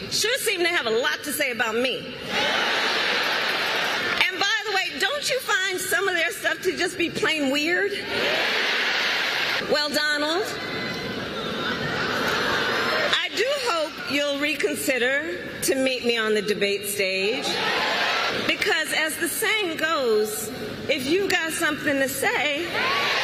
sure seem to have a lot to say about me. And by the way, don't you find some of their stuff to just be plain weird? Well, Donald, I do hope you'll reconsider to meet me on the debate stage, because as the saying goes, if you got something to say,